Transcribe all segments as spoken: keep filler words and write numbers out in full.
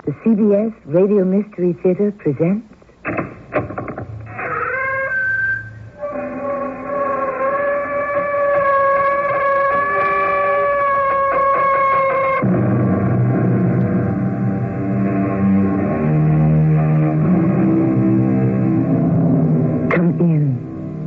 The C B S Radio Mystery Theater presents... Come in.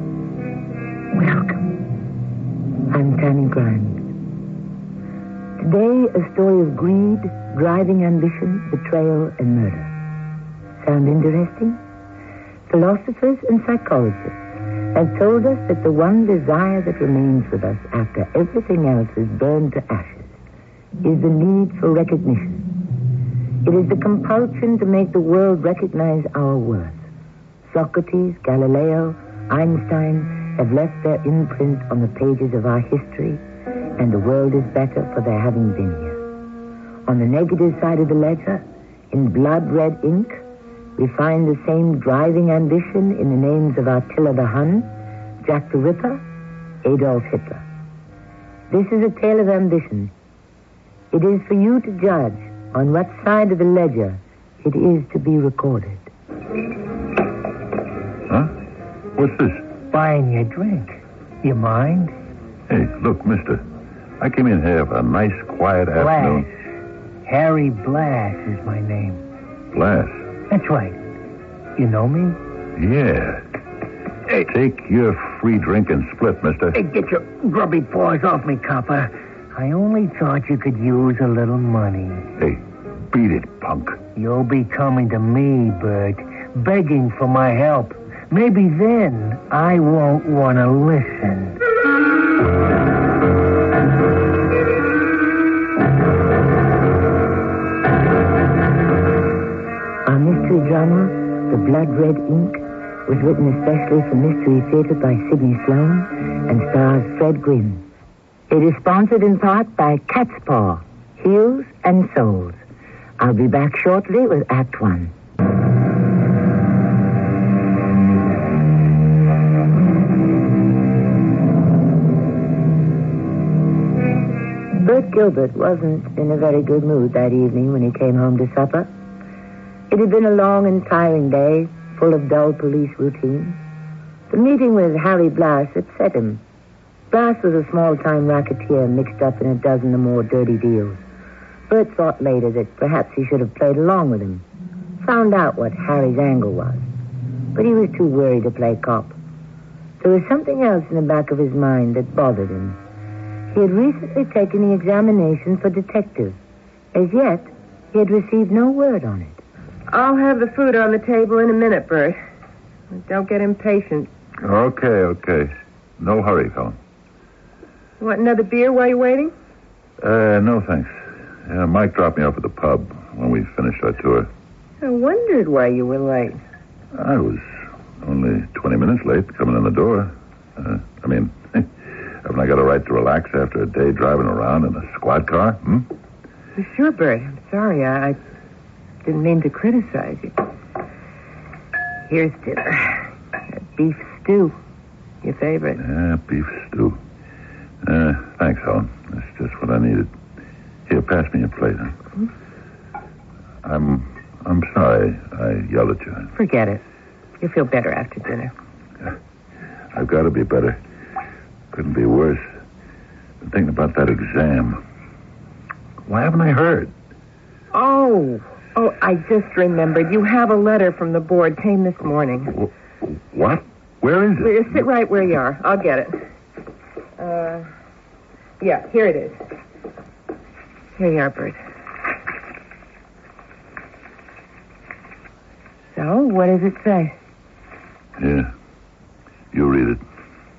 Welcome. I'm Tammy Grimes. Today, a story of greed, driving ambition, betrayal, and murder. Sound interesting? Philosophers and psychologists have told us that the one desire that remains with us after everything else is burned to ashes is the need for recognition. It is the compulsion to make the world recognize our worth. Socrates, Galileo, Einstein have left their imprint on the pages of our history, and the world is better for their having been here. On the negative side of the ledger, in blood-red ink, we find the same driving ambition in the names of Attila the Hun, Jack the Ripper, Adolf Hitler. This is a tale of ambition. It is for you to judge on what side of the ledger it is to be recorded. Huh? What's this? Buying you a drink. You mind? Hey, look, mister. I came in here for a nice, quiet Blass. afternoon. Harry Blass is my name. Blass? That's right. You know me? Yeah. Hey, take your free drink and split, mister. Hey, get your grubby paws off me, copper. I only thought you could use a little money. Hey, beat it, punk. You'll be coming to me, Bert, begging for my help. Maybe then I won't want to listen. Our mystery drama, The Blood Red Ink, was written especially for Mystery Theater by Sidney Sloan and stars Fred Gwynne. It is sponsored in part by Cat's Paw, Heels and Souls. I'll be back shortly with Act One. Bert Gilbert wasn't in a very good mood that evening when he came home to supper. It had been a long and tiring day, full of dull police routine. The meeting with Harry Blass upset him. Blass was a small-time racketeer mixed up in a dozen or more dirty deals. Bert thought later that perhaps he should have played along with him, found out what Harry's angle was. But he was too worried to play cop. There was something else in the back of his mind that bothered him. He had recently taken the examination for detective. As yet, he had received no word on it. I'll have the food on the table in a minute, Bert. Don't get impatient. Okay, okay. No hurry, Helen. You want another beer while you're waiting? Uh, no, thanks. Yeah, Mike dropped me off at the pub when we finished our tour. I wondered why you were late. I was only twenty minutes late coming in the door. Uh, I mean, haven't I got a right to relax after a day driving around in a squad car? Hmm? Sure, Bert. I'm sorry. I, I didn't mean to criticize you. Here's dinner. Beef stew. Your favorite. Yeah, beef stew. Uh, thanks, Helen. That's just what I needed. Here, pass me a plate. Huh? Mm-hmm. I'm I'm sorry I yelled at you. Forget it. You'll feel better after dinner. I've got to be better. Couldn't be worse. Been thinking about that exam. Why haven't I heard? Oh, oh, I just remembered. You have a letter from the board came this morning. What? Where is it? Well, sit right where you are. I'll get it. Uh, yeah, here it is. Here you are, Bert. So, what does it say? Yeah. You read it.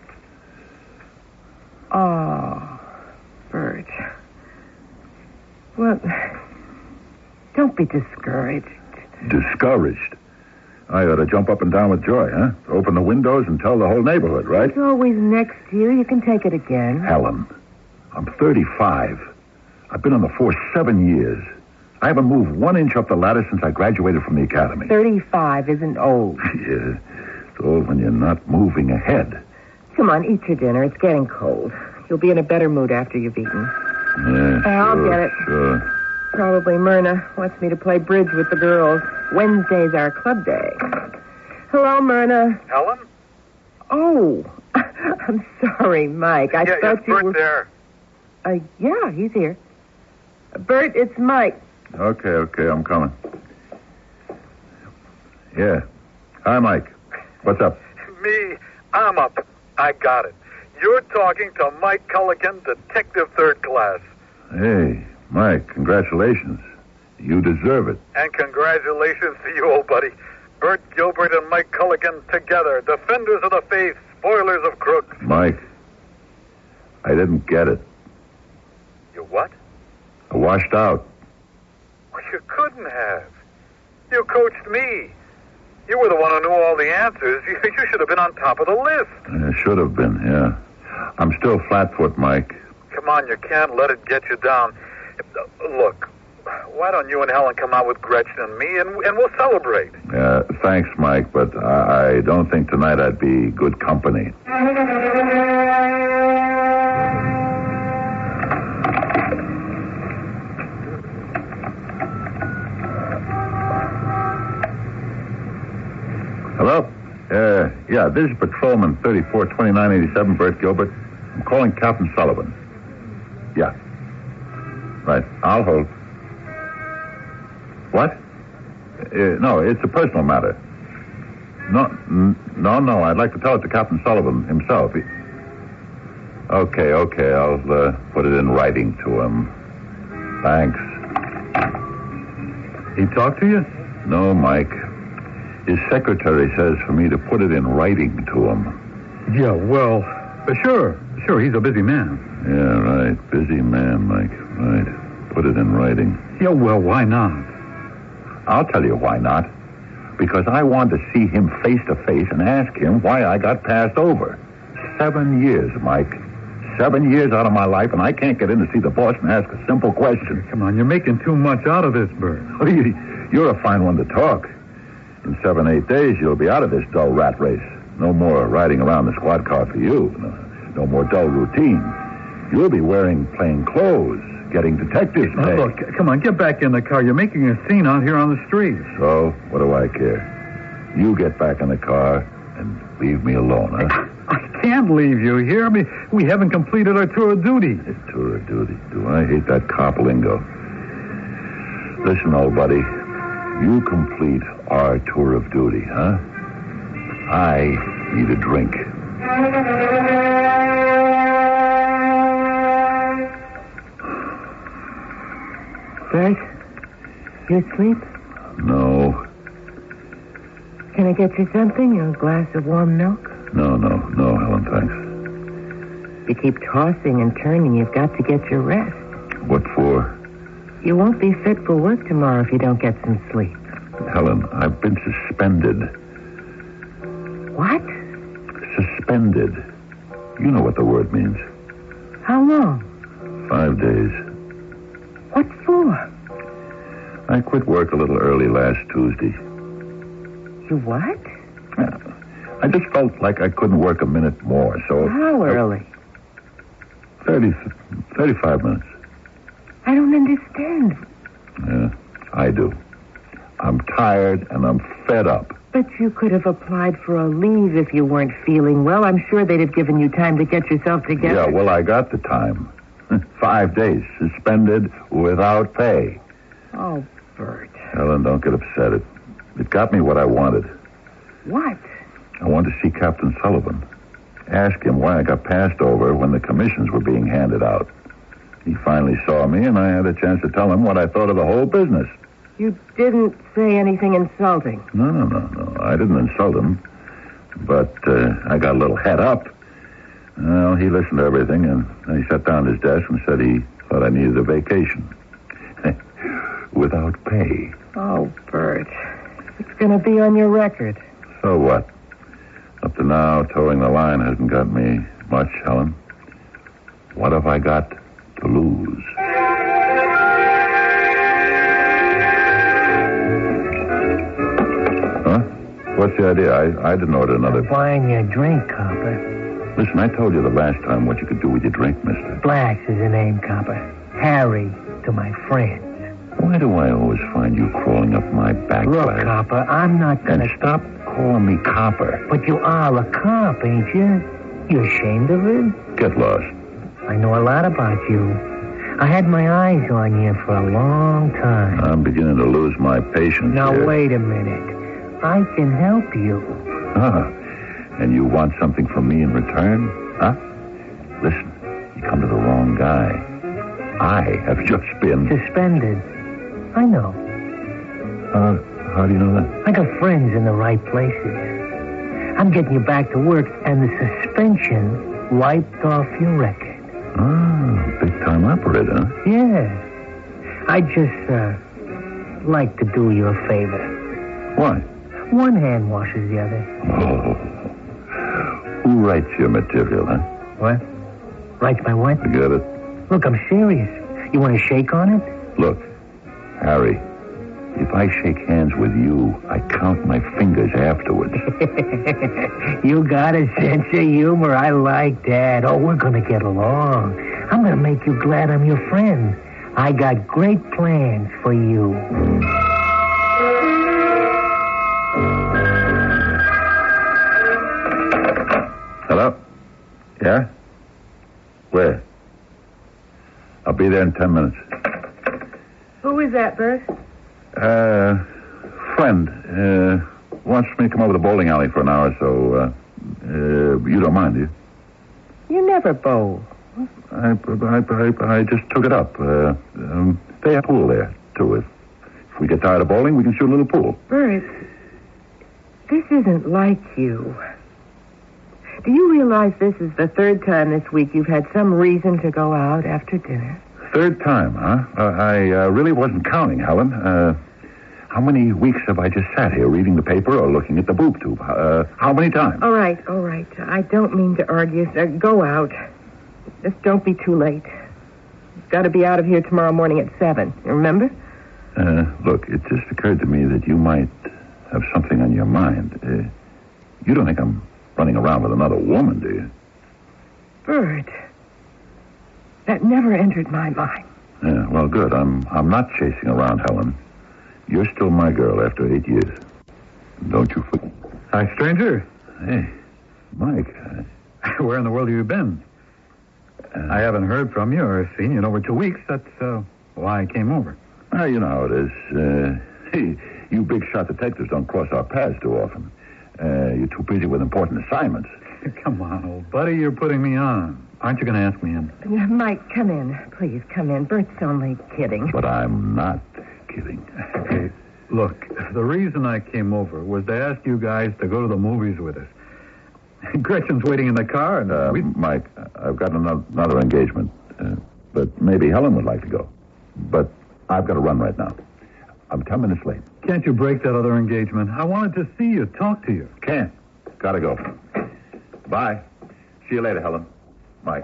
Oh, Bert. Well, don't be discouraged. Discouraged? I ought to jump up and down with joy, huh? Open the windows and tell the whole neighborhood, right? It's always next year. You can take it again. Helen, I'm thirty-five. I've been on the force seven years. I haven't moved one inch up the ladder since I graduated from the academy. thirty-five isn't old. Yeah, it's old when you're not moving ahead. Come on, eat your dinner. It's getting cold. You'll be in a better mood after you've eaten. Yeah, I'll sure, get it. Sure. Probably Myrna wants me to play bridge with the girls. Wednesday's our club day. Hello, Myrna. Helen? Oh, I'm sorry, Mike. I yeah, thought is you Bert were... there? Uh, yeah, he's here. Uh, Bert, it's Mike. Okay, okay, I'm coming. Yeah. Hi, Mike. What's up? Me, I'm up. I got it. You're talking to Mike Culligan, Detective Third Class. Hey, Mike, congratulations. You deserve it. And congratulations to you, old buddy. Bert Gilbert and Mike Culligan together. Defenders of the faith, spoilers of crooks. Mike, I didn't get it. You what? I washed out. Well, you couldn't have. You coached me. You were the one who knew all the answers. You, you should have been on top of the list. I should have been, yeah. I'm still flatfoot, Mike. Come on, you can't let it get you down. Look, why don't you and Helen come out with Gretchen and me, and, and we'll celebrate. Uh, thanks, Mike, but I, I don't think tonight I'd be good company. Hello? Uh, yeah, this is Patrolman thirty-four twenty-nine eighty-seven, Bert Gilbert. I'm calling Captain Sullivan. Yeah. Right, I'll hold. What? Uh, no, it's a personal matter. No, n- no, no, I'd like to tell it to Captain Sullivan himself. He... Okay, okay, I'll uh, put it in writing to him. Thanks. He talked to you? No, Mike. His secretary says for me to put it in writing to him. Yeah, well, uh, sure. Sure, he's a busy man. Yeah, right. Busy man, Mike. Right. Put it in writing. Yeah, well, why not? I'll tell you why not. Because I want to see him face to face and ask him why I got passed over. Seven years, Mike. Seven years out of my life, and I can't get in to see the boss and ask a simple question. Come on, you're making too much out of this, Bert. You're a fine one to talk. In seven, eight days, you'll be out of this dull rat race. No more riding around the squad car for you. No, no more dull routine. You'll be wearing plain clothes, getting detective's Now, pay. look, come on, get back in the car. You're making a scene out here on the street. So, what do I care? You get back in the car and leave me alone, huh? I can't leave you here. I mean, we haven't completed our tour of duty. A tour of duty. Do I hate that cop lingo? Listen, old buddy. You complete our tour of duty, huh? I need a drink. Bert, you asleep? No. Can I get you something? A glass of warm milk? No, no, no, Helen, thanks. You keep tossing and turning. You've got to get your rest. What for? You won't be fit for work tomorrow if you don't get some sleep. Helen, I've been suspended. What? Suspended. You know what the word means. How long? Five days. What for? I quit work a little early last Tuesday. You what? I just felt like I couldn't work a minute more, so... How early? thirty, thirty-five minutes. I don't understand. Yeah, I do. I'm tired and I'm fed up. But you could have applied for a leave if you weren't feeling well. I'm sure they'd have given you time to get yourself together. Yeah, well, I got the time. Five days, suspended without pay. Oh, Bert. Helen, don't get upset. It, it got me what I wanted. What? I wanted to see Captain Sullivan. Ask him why I got passed over when the commissions were being handed out. He finally saw me, and I had a chance to tell him what I thought of the whole business. You didn't say anything insulting. No, no, no, no. I didn't insult him. But uh, I got a little head up. Well, he listened to everything, and then he sat down at his desk and said he thought I needed a vacation. Without pay. Oh, Bert. It's going to be on your record. So what? Up to now, towing the line hasn't got me much, Helen. What have I got to lose? Huh? What's the idea? I, I didn't order another... I'm buying you a drink, Copper. Listen, I told you the last time what you could do with your drink, mister. Blacks is the name, Copper. Harry to my friends. Why do I always find you crawling up my back? Look, Larry? Copper, I'm not And gonna... stop calling me copper. But you are a cop, ain't you? You ashamed of it? Get lost. I know a lot about you. I had my eyes on you for a long time. I'm beginning to lose my patience Now, here. wait a minute. I can help you. Ah, and you want something from me in return? Huh? Listen, you come to the wrong guy. I have just been... Suspended. I know. Uh, how do you know that? I got friends in the right places. I'm getting you back to work, and the suspension wiped off your record. Ah, big-time operator, huh? Yeah. I just, uh, like to do you a favor. Why? One hand washes the other. Oh. Who writes your material, huh? What? Writes my what? Forget it. Look, I'm serious. You want to shake on it? Look, Harry, if I shake hands with you, I count my fingers afterwards. You got a sense of humor. I like that. Oh, we're going to get along. I'm going to make you glad I'm your friend. I got great plans for you. Hello? Yeah? Where? I'll be there in ten minutes. Who is that, Bert? Uh, friend, uh, wants me to come over to the bowling alley for an hour, so, uh, uh, you don't mind, do you? You never bowl. I, I, I, I just took it up. Uh, um, they have a pool there, too. If, if we get tired of bowling, we can shoot a little pool. Bert, this isn't like you. Do you realize this is the third time this week you've had some reason to go out after dinner? Third time, huh? Uh, I uh, really wasn't counting, Helen. Uh, how many weeks have I just sat here reading the paper or looking at the boob tube? Uh, how many times? All right, all right. I don't mean to argue. Uh, go out. Just don't be too late. You've got to be out of here tomorrow morning at seven. Remember? Uh, look, it just occurred to me that you might have something on your mind. Uh, you don't think I'm running around with another woman, do you? Bert, that never entered my mind. Yeah, well, good. I'm I'm not chasing around, Helen. You're still my girl after eight years. Don't you forget. Hi, stranger. Hey, Mike. Uh, Where in the world have you been? uh, I haven't heard from you or seen you in over two weeks. That's uh, why I came over. Well, you know how it is. Uh, hey, you big shot detectives don't cross our paths too often. Uh, you're too busy with important assignments. Come on, old buddy, you're putting me on. Aren't you going to ask me in? Mike, come in. Please, come in. Bert's only kidding. But I'm not kidding. Hey, look, the reason I came over was to ask you guys to go to the movies with us. Gretchen's waiting in the car, and Uh, we... Mike, I've got another, another engagement. Uh, but maybe Helen would like to go. But I've got to run right now. I'm ten minutes late. Can't you break that other engagement? I wanted to see you, talk to you. Can't. Gotta go. Bye. See you later, Helen. Mike.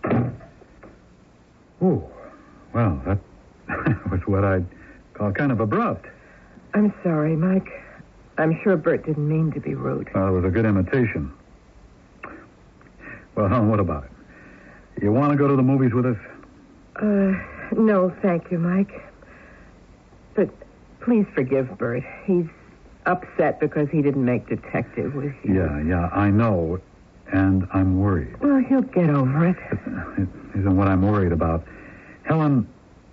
Oh, well, that was what I'd call kind of abrupt. I'm sorry, Mike. I'm sure Bert didn't mean to be rude. Well, it was a good imitation. Well, Helen, what about it? You want to go to the movies with us? Uh, no, thank you, Mike. But please forgive Bert. He's upset because he didn't make detective with you. Yeah, yeah, I know, and I'm worried. Well, he'll get over it. It isn't what I'm worried about. Helen,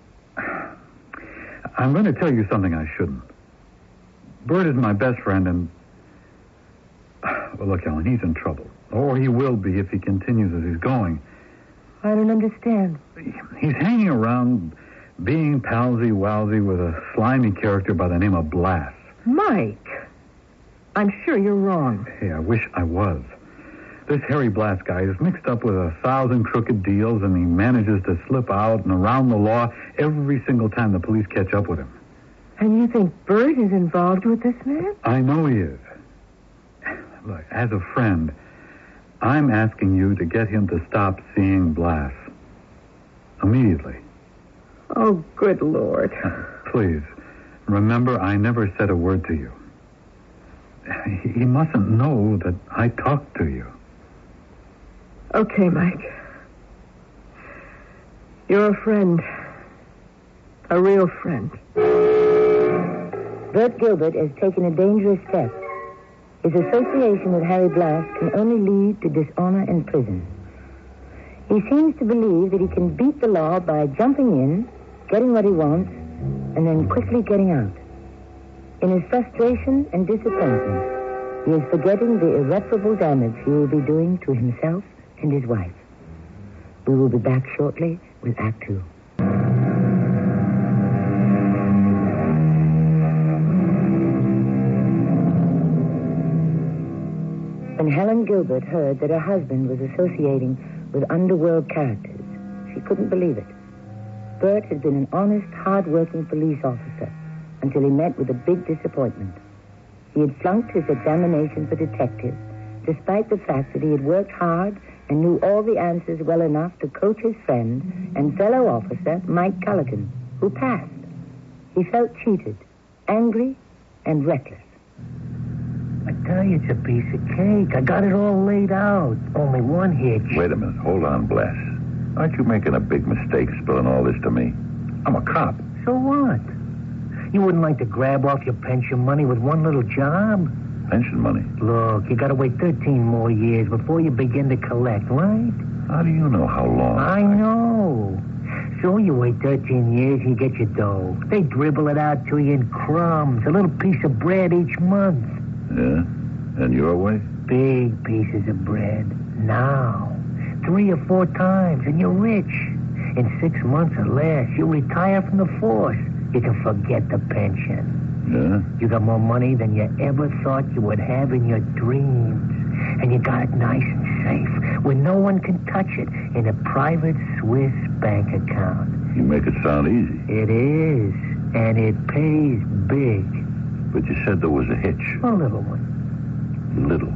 I'm going to tell you something I shouldn't. Bert is my best friend, and... Well, look, Helen, he's in trouble. Or he will be if he continues as he's going. I don't understand. He's hanging around being palsy-walsy with a slimy character by the name of Blass. Mike, I'm sure you're wrong. Hey, I wish I was. This Harry Blass guy is mixed up with a thousand crooked deals, and he manages to slip out and around the law every single time the police catch up with him. And you think Bert is involved with this man? I know he is. Look, as a friend, I'm asking you to get him to stop seeing Blass. Immediately. Oh, good Lord. Please, remember I never said a word to you. He mustn't know that I talked to you. Okay, Mike. You're a friend. A real friend. Bert Gilbert has taken a dangerous step. His association with Harry Blass can only lead to dishonor and prison. He seems to believe that he can beat the law by jumping in, getting what he wants, and then quickly getting out. In his frustration and disappointment, he is forgetting the irreparable damage he will be doing to himself and his wife. We will be back shortly with Act Two. When Helen Gilbert heard that her husband was associating with underworld characters, she couldn't believe it. Bert had been an honest, hard-working police officer until he met with a big disappointment. He had flunked his examination for detective, despite the fact that he had worked hard and knew all the answers well enough to coach his friend and fellow officer, Mike Culligan, who passed. He felt cheated, angry, and reckless. I tell you, it's a piece of cake. I got it all laid out. Only one hitch. Wait a minute. Hold on, Blass. Aren't you making a big mistake spilling all this to me? I'm a cop. So what? You wouldn't like to grab off your pension money with one little job? Pension money? Look, you got to wait thirteen more years before you begin to collect, right? How do you know how long? I know. So you wait thirteen years, you get your dough. They dribble it out to you in crumbs, a little piece of bread each month. Yeah? And your way? Big pieces of bread. Now. Three or four times, and you're rich. In six months or less, you retire from the force. You can forget the pension. Yeah? You got more money than you ever thought you would have in your dreams. And you got it nice and safe, where no one can touch it, in a private Swiss bank account. You make it sound easy. It is, and it pays big. But you said there was a hitch. A little one. Little?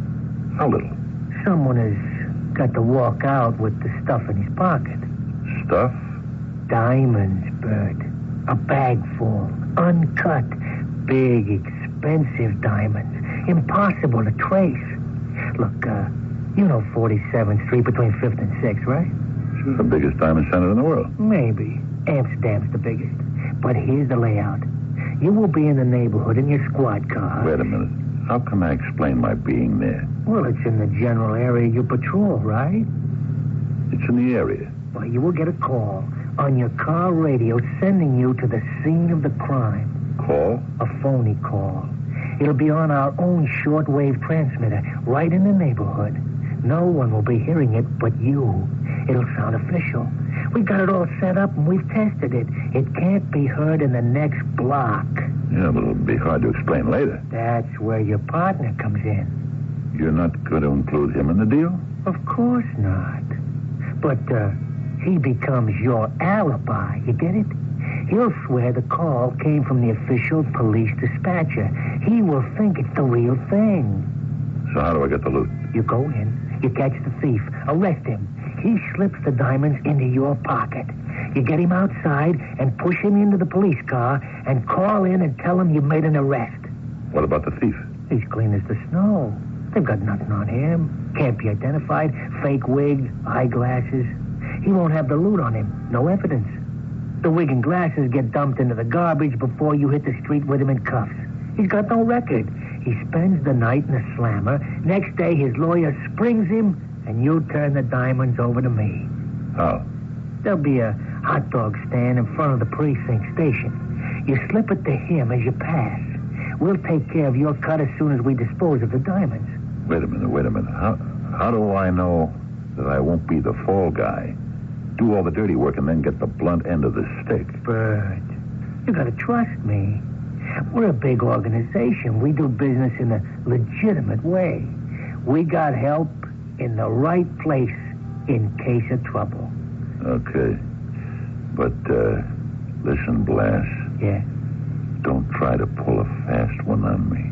How little? Someone has got to walk out with the stuff in his pocket. Stuff? Diamonds, Bert. A bag full, uncut, big, expensive diamonds. Impossible to trace. Look, uh, you know forty-seventh Street between fifth and sixth, right? Sure. The biggest diamond center in the world. Maybe. Amsterdam's the biggest. But here's the layout. You will be in the neighborhood in your squad car. Wait a minute. How can I explain my being there? Well, it's in the general area you patrol, right? It's in the area. Well, you will get a call on your car radio sending you to the scene of the crime. Call? A phony call. It'll be on our own shortwave transmitter, right in the neighborhood. No one will be hearing it but you. It'll sound official. We've got it all set up and we've tested it. It can't be heard in the next block. Yeah, but it'll be hard to explain later. That's where your partner comes in. You're not going to include him in the deal? Of course not. But, uh, he becomes your alibi. You get it? He'll swear the call came from the official police dispatcher. He will think it's the real thing. So how do I get the loot? You go in, you catch the thief, arrest him. He slips the diamonds into your pocket. You get him outside and push him into the police car and call in and tell him you made an arrest. What about the thief? He's clean as the snow. They've got nothing on him. Can't be identified. Fake wig, eyeglasses. He won't have the loot on him. No evidence. The wig and glasses get dumped into the garbage before you hit the street with him in cuffs. He's got no record. He spends the night in a slammer. Next day, his lawyer springs him, and you turn the diamonds over to me. How? There'll be a hot dog stand in front of the precinct station. You slip it to him as you pass. We'll take care of your cut as soon as we dispose of the diamonds. Wait a minute, wait a minute. How, how do I know that I won't be the fall guy? Do all the dirty work and then get the blunt end of the stick. Bert, you gotta trust me. We're a big organization. We do business in a legitimate way. We got help in the right place in case of trouble. Okay. But, uh, listen, Blass. Yeah? Don't try to pull a fast one on me.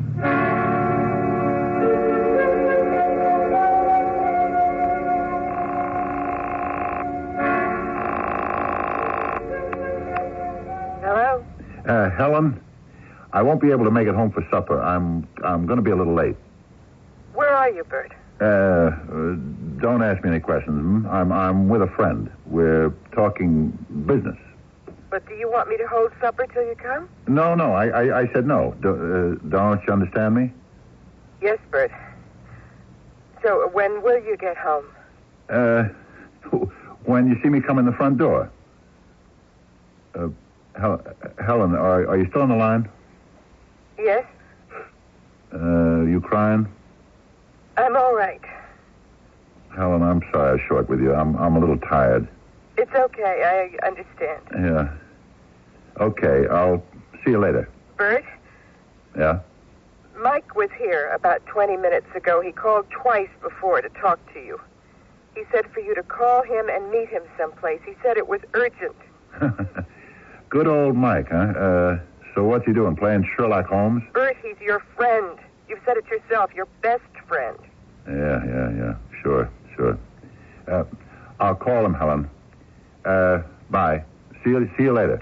Hello? Uh, Helen, I won't be able to make it home for supper. I'm I'm going to be a little late. Where are you, Bert? Uh, uh, don't ask me any questions. I'm I'm with a friend. We're talking business. But do you want me to hold supper till you come? No, no, I, I, I said no. Do, uh, don't you understand me? Yes, Bert. So uh, when will you get home? Uh, when you see me come in the front door. Uh, Hel- Helen, are, are you still on the line? Yes? Uh, you crying? I'm all right. Helen, I'm sorry I was short with you. I'm, I'm a little tired. It's okay. I understand. Yeah. Okay, I'll see you later. Bert? Yeah? Mike was here about twenty minutes ago. He called twice before to talk to you. He said for you to call him and meet him someplace. He said it was urgent. Good old Mike, huh? Uh, so what's he doing, playing Sherlock Holmes? Bert, he's your friend. You've said it yourself, your best friend. Yeah, yeah, yeah. Sure, sure. Uh, I'll call him, Helen. Uh, bye. See you, see you later.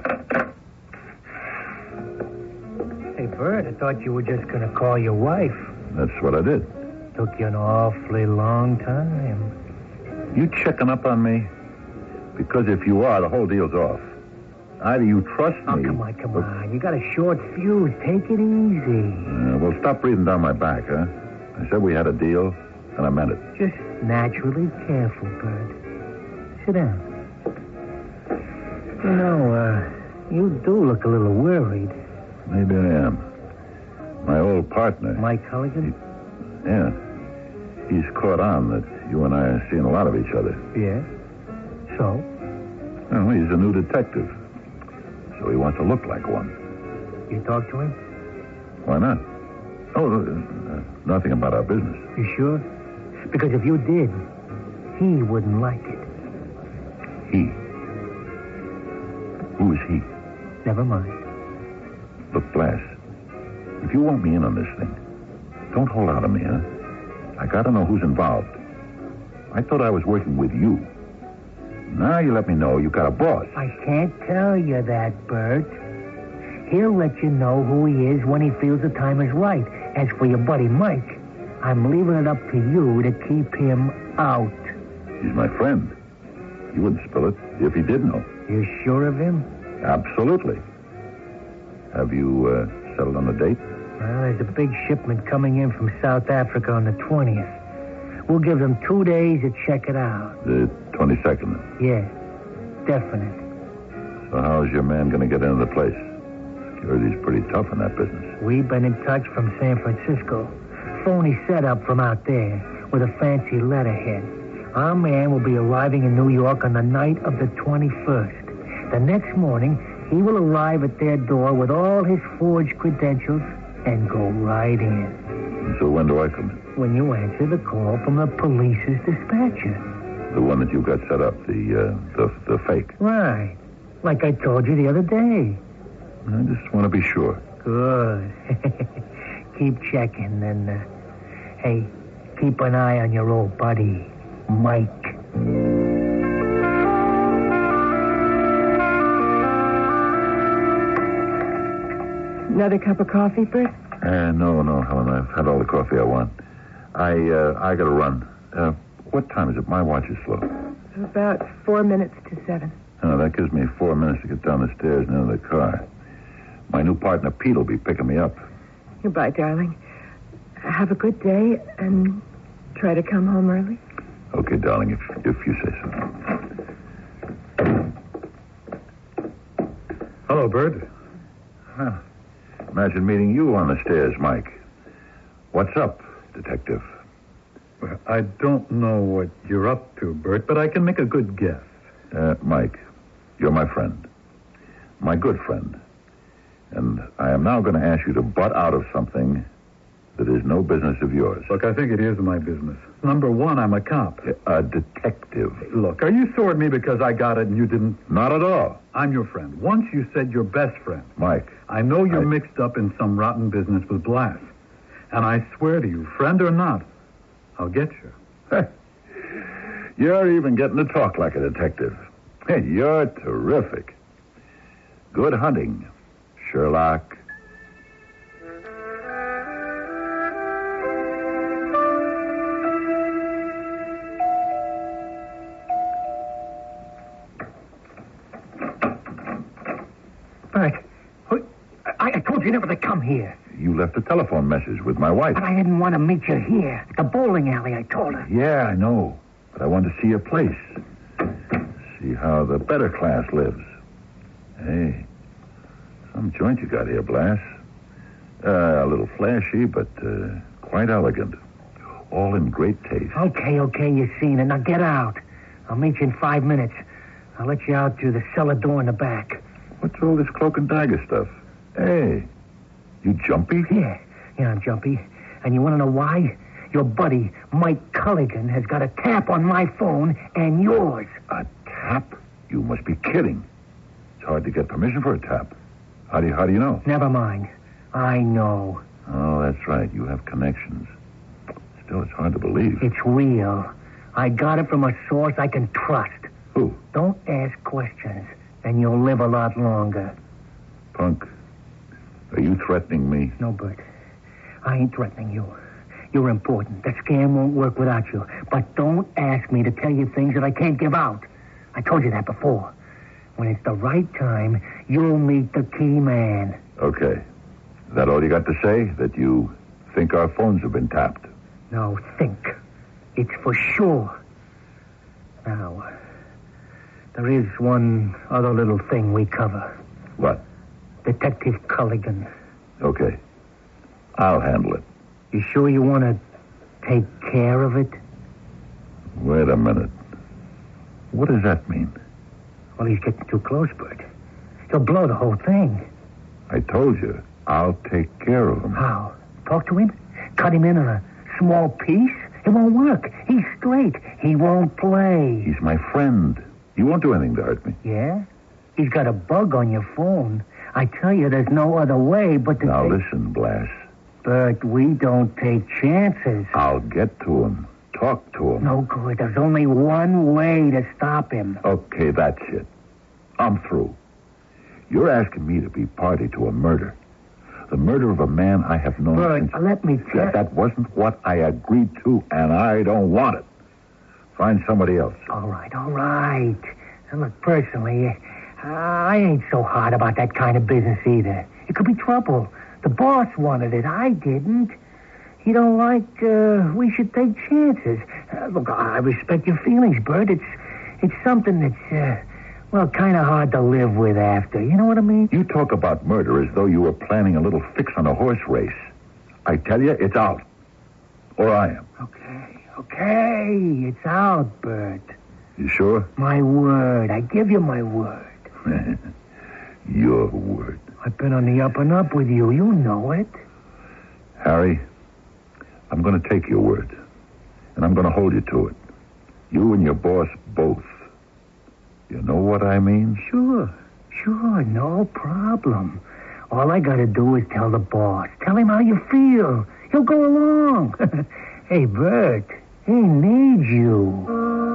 Hey, Bert, I thought you were just going to call your wife. That's what I did. Took you an awfully long time. You checking up on me? Because if you are, the whole deal's off. Either you trust Oh, me... come on, come or- on. You got a short fuse. Take it easy. Uh, well, stop breathing down my back, huh? I said we had a deal, and I meant it. Just naturally careful, Bert. Sit down. You know, uh, you do look a little worried. Maybe I am. My old partner... Mike Culligan? Yeah. He's caught on that you and I are seeing a lot of each other. Yeah. So? Well, he's a new detective. So he wants to look like one. You talk to him? Why not? Oh, uh, nothing about our business. You sure? Because if you did, he wouldn't like it. He. Who is he? Never mind. Look, Blas, if you want me in on this thing, don't hold out on me, huh? I gotta know who's involved. I thought I was working with you. Now you let me know you got a boss. I can't tell you that, Bert. He'll let you know who he is when he feels the time is right. As for your buddy Mike, I'm leaving it up to you to keep him out. He's my friend. You wouldn't spill it if he did know. You sure of him? Absolutely. Have you uh, settled on a date? Well, there's a big shipment coming in from South Africa on the twentieth. We'll give them two days to check it out. The twenty-second. Yeah, definite. So how's your man going to get into the place? Security's pretty tough in that business. We've been in touch from San Francisco. Phony setup from out there with a fancy letterhead. Our man will be arriving in New York on the night of the twenty-first. The next morning, he will arrive at their door with all his forged credentials and go right in. So when do I come in? When you answer the call from the police's dispatcher. The one that you got set up, the, uh, the, the fake. Right. Like I told you the other day. I just want to be sure. Good. Keep checking, and, uh, hey, keep an eye on your old buddy, Mike. Another cup of coffee, Bert? Uh, no, no, Helen, I've had all the coffee I want. I, uh, I gotta run. Uh, what time is it? My watch is slow. About four minutes to seven. Oh, that gives me four minutes to get down the stairs and into the car. My new partner, Pete, will be picking me up. Goodbye, darling. Have a good day and try to come home early. Okay, darling, if, if you say so. Hello, Bert. Huh. Imagine meeting you on the stairs, Mike. What's up, detective? Well, I don't know what you're up to, Bert, but I can make a good guess. Uh, Mike, you're my friend. My good friend. And I am now going to ask you to butt out of something that is no business of yours. Look, I think it is my business. Number one, I'm a cop. A detective. Look, are you sore at me because I got it and you didn't? Not at all. I'm your friend. Once you said your best friend. Mike. I know you're I... mixed up in some rotten business with Blas. And I swear to you, friend or not, I'll get you. You're even getting to talk like a detective. Hey, you're terrific. Good hunting, Sherlock. you never to come here. You left a telephone message with my wife. But I didn't want to meet you here. At the bowling alley, I told her. Yeah, I know. But I wanted to see your place. See how the better class lives. Hey, some joint you got here, Blas. Uh, a little flashy, but uh, quite elegant. All in great taste. Okay, okay, you've seen it. Now get out. I'll meet you in five minutes. I'll let you out through the cellar door in the back. What's all this cloak and dagger stuff? Hey, you jumpy? Yeah, yeah, I'm jumpy. And you want to know why? Your buddy, Mike Culligan, has got a tap on my phone and yours. A tap? You must be kidding. It's hard to get permission for a tap. How do you, how do you know? Never mind. I know. Oh, that's right. You have connections. Still, it's hard to believe. It's real. I got it from a source I can trust. Who? Don't ask questions, and you'll live a lot longer. Punk, are you threatening me? No, Bert. I ain't threatening you. You're important. The scam won't work without you. But don't ask me to tell you things that I can't give out. I told you that before. When it's the right time, you'll meet the key man. Okay. Is that all you got to say? That you think our phones have been tapped? No, think. It's for sure. Now, there is one other little thing we cover. What? Detective Culligan. Okay. I'll handle it. You sure you want to take care of it? Wait a minute. What does that mean? Well, he's getting too close, Bert. He'll blow the whole thing. I told you, I'll take care of him. How? Talk to him? Cut him in on a small piece? It won't work. He's straight. He won't play. He's my friend. He won't do anything to hurt me. Yeah? He's got a bug on your phone. I tell you, there's no other way but to Now take... listen, Blas. Bert, we don't take chances. I'll get to him. Talk to him. No good. There's only one way to stop him. Okay, that's it. I'm through. You're asking me to be party to a murder. The murder of a man I have known Bert, since... let me tell... That, that wasn't what I agreed to, and I don't want it. Find somebody else. All right, all right. And look, personally, uh, I ain't so hard about that kind of business either. It could be trouble. The boss wanted it. I didn't. He don't like uh, we should take chances. Uh, look, I respect your feelings, Bert. It's it's something that's, uh, well, kind of hard to live with after. You know what I mean? You talk about murder as though you were planning a little fix on a horse race. I tell you, it's out. Or I am. Okay, okay. It's out, Bert. You sure? My word. I give you my word. Your word. I've been on the up and up with you. You know it. Harry, I'm going to take your word. And I'm going to hold you to it. You and your boss both. You know what I mean? Sure. Sure, no problem. All I got to do is tell the boss. Tell him how you feel. He'll go along. Hey, Bert, he needs you.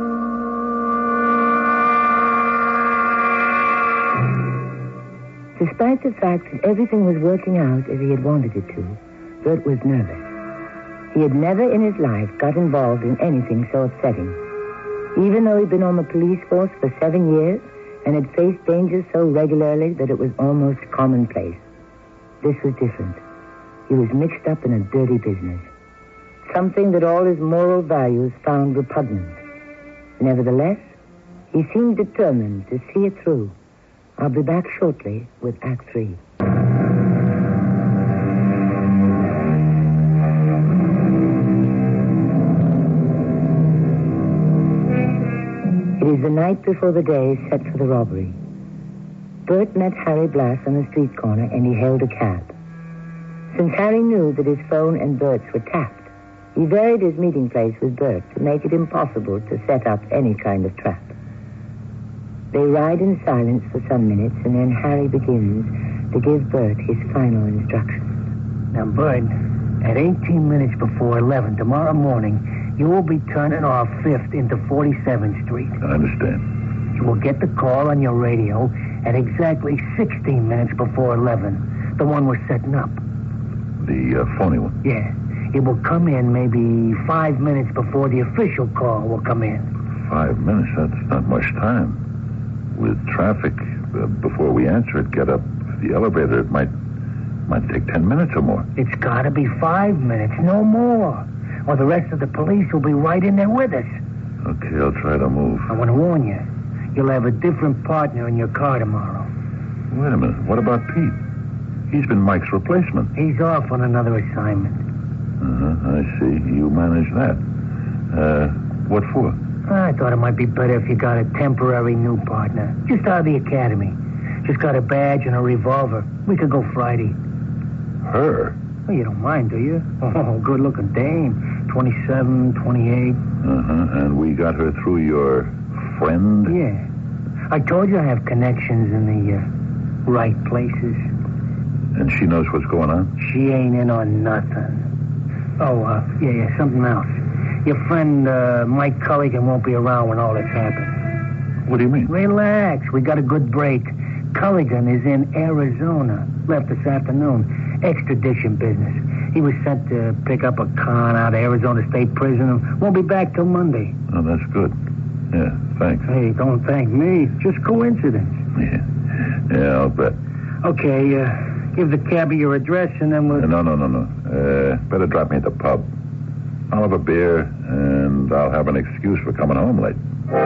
Despite the fact that everything was working out as he had wanted it to, Bert was nervous. He had never in his life got involved in anything so upsetting. Even though he'd been on the police force for seven years and had faced dangers so regularly that it was almost commonplace. This was different. He was mixed up in a dirty business. Something that all his moral values found repugnant. Nevertheless, he seemed determined to see it through. I'll be back shortly with Act Three. It is the night before the day set for the robbery. Bert met Harry Blas on the street corner and he hailed a cab. Since Harry knew that his phone and Bert's were tapped, he varied his meeting place with Bert to make it impossible to set up any kind of trap. They ride in silence for some minutes, and then Harry begins to give Bert his final instructions. Now, Bert, at eighteen minutes before eleven tomorrow morning, you will be turning off fifth into forty-seventh Street. I understand. You will get the call on your radio at exactly sixteen minutes before eleven, the one we're setting up. The uh, phony one? Yeah. It will come in maybe five minutes before the official call will come in. Five minutes? That's not much time. With traffic, uh, before we answer it, get up the elevator, it might Might take ten minutes or more. It's got to be five minutes, no more. Or the rest of the police will be right in there with us. Okay, I'll try to move. I want to warn you. You'll have a different partner in your car tomorrow. Wait a minute. What about Pete? He's been Mike's replacement. He's off on another assignment. Uh-huh, I see. You managed that. Uh, what for? I thought it might be better if you got a temporary new partner. Just out of the academy. Just got a badge and a revolver. We could go Friday. Her? Well, you don't mind, do you? Oh, good-looking dame. twenty-seven, twenty-eight. Uh-huh, and we got her through your friend? Yeah. I told you I have connections in the uh, right places. And she knows what's going on? She ain't in on nothing. Oh, uh, yeah, yeah, something else. Your friend, uh, Mike Culligan won't be around when all this happens. What do you mean? Relax. We got a good break. Culligan is in Arizona. Left this afternoon. Extradition business. He was sent to pick up a con out of Arizona State Prison and won't be back till Monday. Oh, that's good. Yeah, thanks. Hey, don't thank me. Just coincidence. Yeah, yeah, I'll bet. Okay, uh, give the cabbie your address and then we'll... No, no, no, no. Uh, better drop me at the pub. I'll have a beer, and I'll have an excuse for coming home late.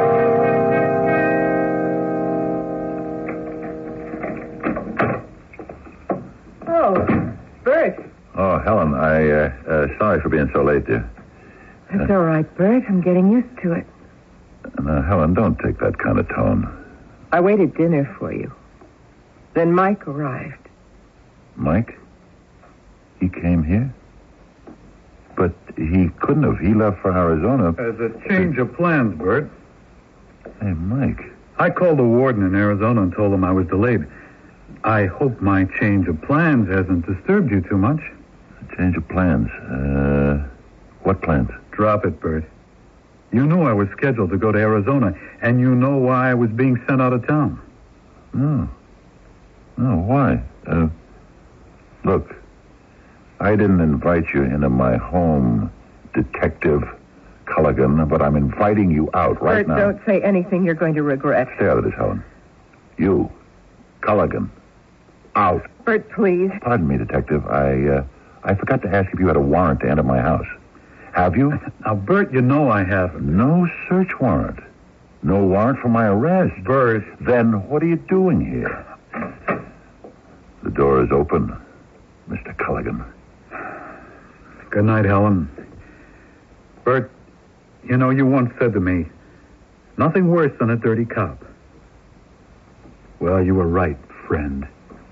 Oh, Bert. Oh, Helen, I, uh, uh, sorry for being so late, dear. That's all right, Bert. I'm getting used to it. Now, Helen, don't take that kind of tone. I waited dinner for you. Then Mike arrived. Mike? He came here? But he couldn't have. He left for Arizona. As a change of plans, Bert. Hey, Mike. I called the warden in Arizona and told him I was delayed. I hope my change of plans hasn't disturbed you too much. Change of plans. Uh, what plans? Drop it, Bert. You knew I was scheduled to go to Arizona, and you know why I was being sent out of town. No. No, why? Uh, look, I didn't invite you into my home, Detective Culligan, but I'm inviting you out right Bert, now. don't say anything you're going to regret. Stay out of this, Helen. You, Culligan, out. Bert, please. Pardon me, Detective. I, uh, I forgot to ask if you had a warrant to enter my house. Have you? Now, Bert, you know I haven't. No search warrant. No warrant for my arrest. Bert. Then what are you doing here? The door is open, Mister Culligan. Good night, Helen. Bert, you know, you once said to me, nothing worse than a dirty cop. Well, you were right, friend.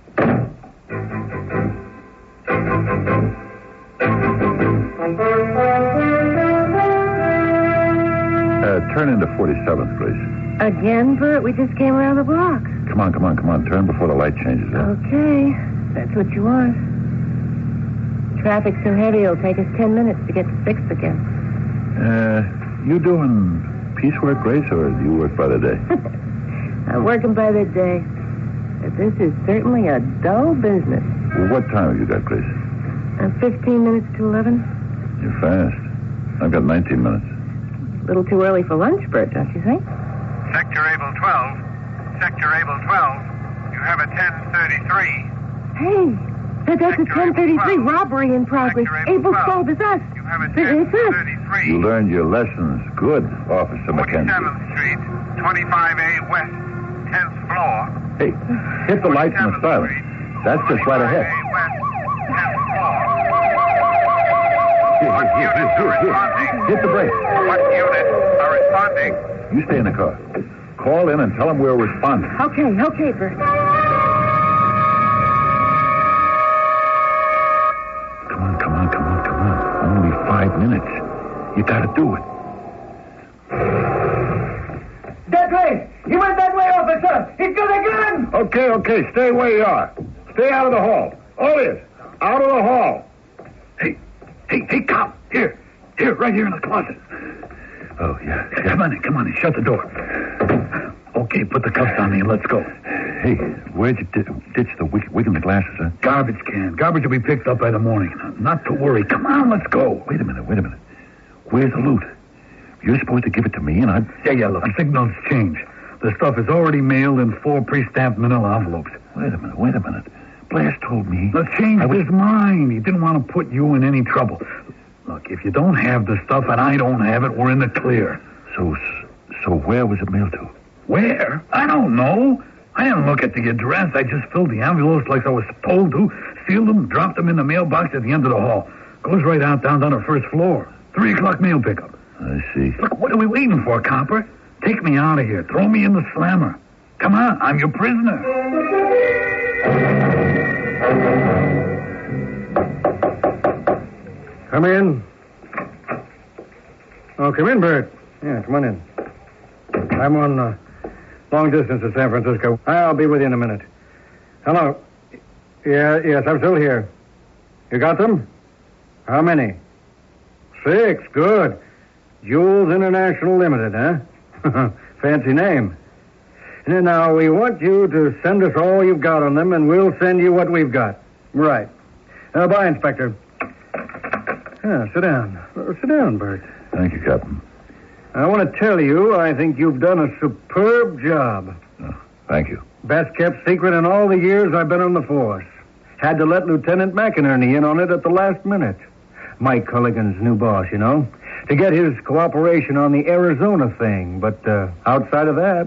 Uh, turn into forty-seventh, please. Again, Bert? We just came around the block. Come on, come on, come on. Turn before the light changes. Huh? Okay. That's what you want. Traffic's so heavy, it'll take us ten minutes to get to sixth again. Uh, you doing piecework, Grace, or do you work by the day? I'm working by the day. But this is certainly a dull business. Well, what time have you got, Grace? Uh, fifteen minutes to eleven. You're fast. I've got nineteen minutes. A little too early for lunch, Bert, don't you think? Sector Able twelve. Sector Able twelve. You have a ten thirty-three. Hey, that, that's a ten thirty-three robbery in progress. Able twelve is us. You have a It's ten us. thirty-three. You learned your lessons good, Officer McKenzie. forty-seventh Street, twenty-five A West, tenth floor. Hey, hit the lights and the silence. That's just right ahead. twenty-five A West, tenth floor. Here, What here, units here, are here, here. responding? Hit the brake. What units are responding? You stay in the car. Call in and tell them we're responding. Okay, okay, Bert. Come on, come on, come on, come on. Only five minutes. You gotta do it. That way! He went that way, officer! He's got a gun! Okay, okay. Stay where you are. Stay out of the hall. All is. Out of the hall. Hey, hey, hey, cop. Here. Here, right here in the closet. Oh, yeah. Yeah, come on in, come on in. Shut the door. Okay, put the cuffs on me and let's go. Hey, where'd you di- ditch the wig, wig and the glasses, huh? Garbage can. Garbage will be picked up by the morning. Not to worry. Come on, let's go. Wait a minute, wait a minute. Where's the loot? You're supposed to give it to me, and I... Yeah, yeah, look. Signals change. The stuff is already mailed in four pre-stamped manila envelopes. Wait a minute, wait a minute. Blas told me. Now, changed was... his mind. He didn't want to put you in any trouble. Look, if you don't have the stuff and I don't have it, we're in the clear. So, so where was it mailed to? Where? I don't know. I didn't look at the address. I just filled the envelopes like I was supposed to, sealed them, dropped them in the mailbox at the end of the hall. Goes right out down to the first floor. Three o'clock mail pickup. I see. Look, what are we waiting for, copper? Take me out of here. Throw me in the slammer. Come on, I'm your prisoner. Come in. Oh, come in, Bert. Yeah, come on in. I'm on uh, long distance to San Francisco. I'll be with you in a minute. Hello. Yeah, yes, I'm still here. You got them? How many? Six. Good. Jules International Limited, huh? Fancy name. And now, we want you to send us all you've got on them, and we'll send you what we've got. Right. Uh, bye, Inspector. Yeah, sit down. Uh, sit down, Bert. Thank you, Captain. I want to tell you, I think you've done a superb job. Oh, thank you. Best kept secret in all the years I've been on the force. Had to let Lieutenant McInerney in on it at the last minute. Mike Culligan's new boss, you know. To get his cooperation on the Arizona thing. But uh, outside of that,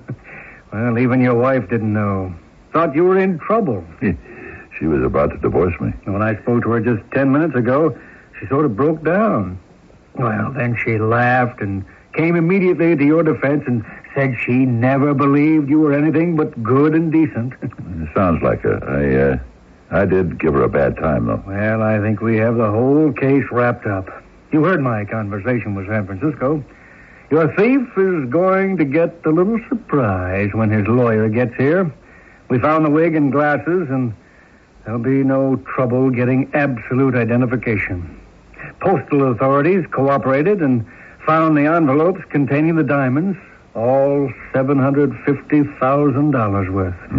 well, even your wife didn't know. Thought you were in trouble. She was about to divorce me. When I spoke to her just ten minutes ago, she sort of broke down. Well, then she laughed and came immediately to your defense and said she never believed you were anything but good and decent. It sounds like it. I, uh, I did give her a bad time, though. Well, I think we have the whole case wrapped up. You heard my conversation with San Francisco. Your thief is going to get a little surprise when his lawyer gets here. We found the wig and glasses, and there'll be no trouble getting absolute identification. Postal authorities cooperated and found the envelopes containing the diamonds, all seven hundred fifty thousand dollars worth. Hmm.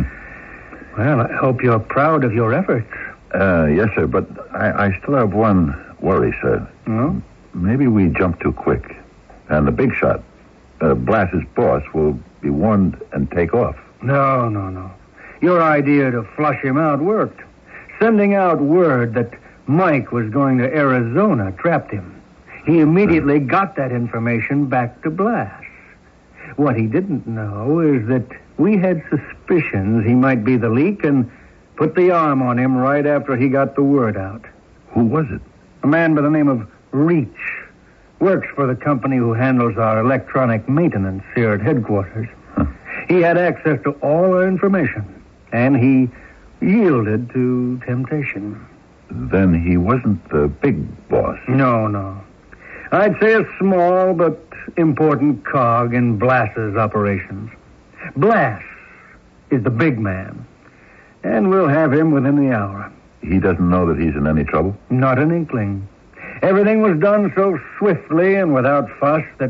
Well, I hope you're proud of your efforts. Uh, yes, sir, but I, I still have one worry, sir. Oh? Maybe we jumped too quick. And the big shot, uh, Blas's boss, will be warned and take off. No, no, no. Your idea to flush him out worked. Sending out word that Mike was going to Arizona trapped him. He immediately got that information back to Blas. What he didn't know is that we had suspicions he might be the leak and put the arm on him right after he got the word out. Who was it? A man by the name of Reach. Works for the company who handles our electronic maintenance here at headquarters. Huh. He had access to all our information, and he yielded to temptation. Then he wasn't the big boss. No, no. I'd say a small but important cog in Blas's operations. Blas is the big man, and we'll have him within the hour. He doesn't know that he's in any trouble? Not an inkling. Everything was done so swiftly and without fuss that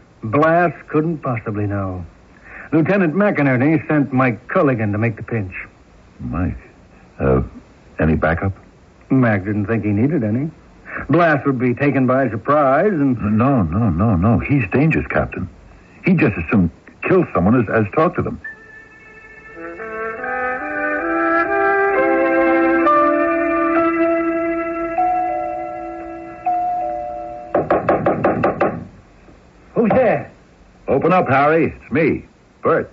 Blas couldn't possibly know. Lieutenant McInerney sent Mike Culligan to make the pinch. Mike? Uh, any backup? Mac didn't think he needed any. Blas would be taken by surprise and... No, no, no, no. He's dangerous, Captain. He'd just as soon kill someone as, as talk to them. Who's there? Open up, Harry. It's me, Bert.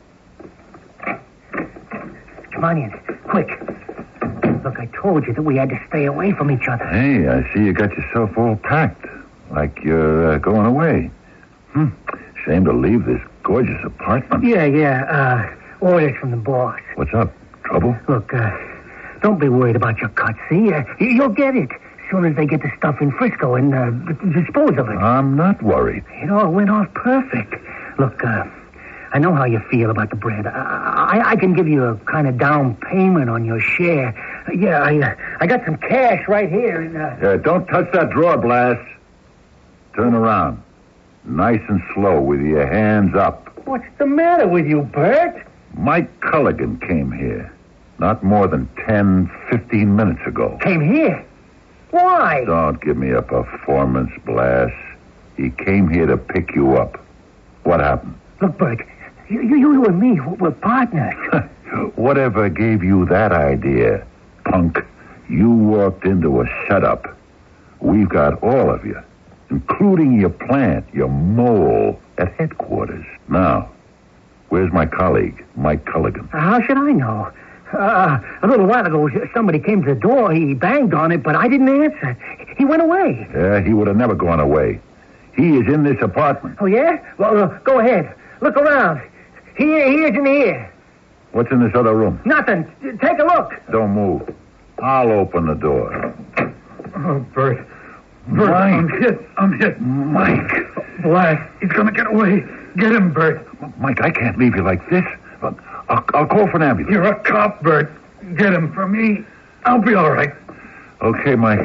Come on in, quick. Look, I told you that we had to stay away from each other. Hey, I see you got yourself all packed, like you're uh, going away. Hmm. Shame to leave this gorgeous apartment. Yeah, yeah, uh, orders from the boss. What's up? Trouble? Look, uh, don't be worried about your cut, see? Uh, you'll get it as soon as they get the stuff in Frisco and uh, dispose of it. I'm not worried. It all went off perfect. Look, uh, I know how you feel about the bread. I, I, I can give you a kind of down payment on your share. Yeah, I uh, I got some cash right here. And, uh... Yeah, don't touch that drawer, Blas. Turn around. Nice and slow with your hands up. What's the matter with you, Bert? Mike Culligan came here. Not more than ten, fifteen minutes ago. Came here? Why? Don't give me a performance, Blas. He came here to pick you up. What happened? Look, Bert, you, you, you and me, we're partners. Whatever gave you that idea? punk. You walked into a setup. We've got all of you, including your plant, your mole, at headquarters. Now, where's my colleague, Mike Culligan? How should I know? Uh, a little while ago, somebody came to the door. He banged on it, but I didn't answer. He went away. Yeah, he would have never gone away. He is in this apartment. Oh, yeah? Well, uh, go ahead. Look around. He, he isn't here. What's in this other room? Nothing. Take a look. Don't move. I'll open the door. Oh, Bert. Bert, Mike. I'm hit. I'm hit. Mike. Blast. He's going to get away. Get him, Bert. Mike, I can't leave you like this. I'll, I'll call for an ambulance. You're a cop, Bert. Get him for me. I'll be all right. Okay, Mike.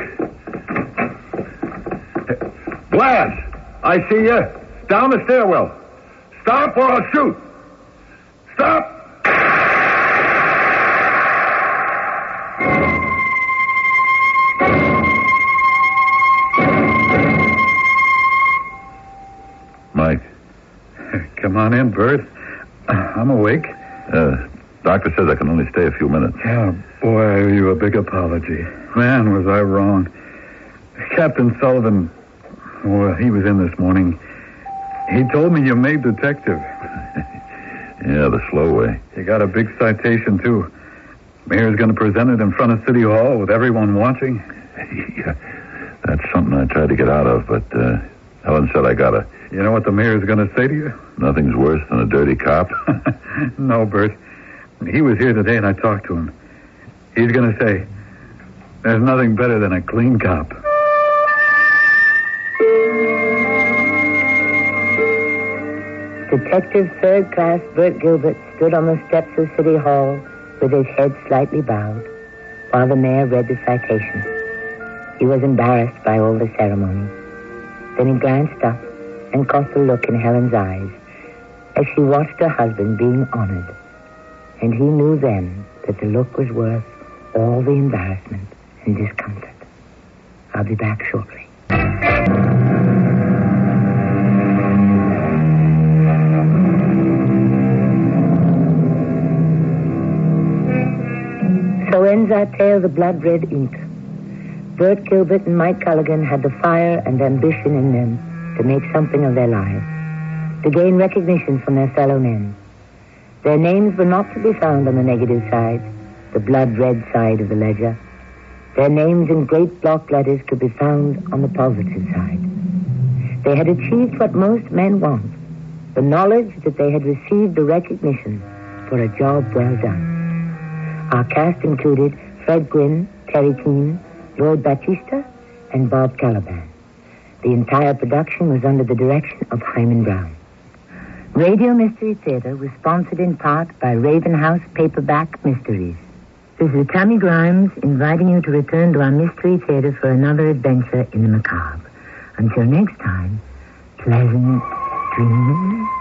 Glass, I see you. Down the stairwell. Stop or I'll shoot. Stop. Mike. Come on in, Bert. I'm awake. Uh, doctor says I can only stay a few minutes. Oh, boy, I owe you a big apology. Man, was I wrong. Captain Sullivan, well, he was in this morning. He told me you made detective. Yeah, the slow way. You got a big citation, too. Mayor's going to present it in front of City Hall with everyone watching. Yeah, that's something I tried to get out of, but uh, Helen said I gotta. You know what the mayor's going to say to you? Nothing's worse than a dirty cop. No, Bert. He was here today and I talked to him. He's going to say, there's nothing better than a clean cop. Detective Third Class Bert Gilbert stood on the steps of City Hall with his head slightly bowed while the mayor read the citation. He was embarrassed by all the ceremony. Then he glanced up and caught the look in Helen's eyes as she watched her husband being honored. And he knew then that the look was worth all the embarrassment and discomfort. I'll be back shortly. So ends our tale, The Blood Red Ink. Bert Gilbert and Mike Culligan had the fire and ambition in them to make something of their lives, to gain recognition from their fellow men. Their names were not to be found on the negative side, the blood-red side of the ledger. Their names in great block letters could be found on the positive side. They had achieved what most men want, the knowledge that they had received the recognition for a job well done. Our cast included Fred Gwynne, Terry Keane, Lloyd Batista, and Bob Caliban. The entire production was under the direction of Hyman Brown. Radio Mystery Theater was sponsored in part by Raven House Paperback Mysteries. This is Tammy Grimes inviting you to return to our Mystery Theater for another adventure in the macabre. Until next time, pleasant dreams.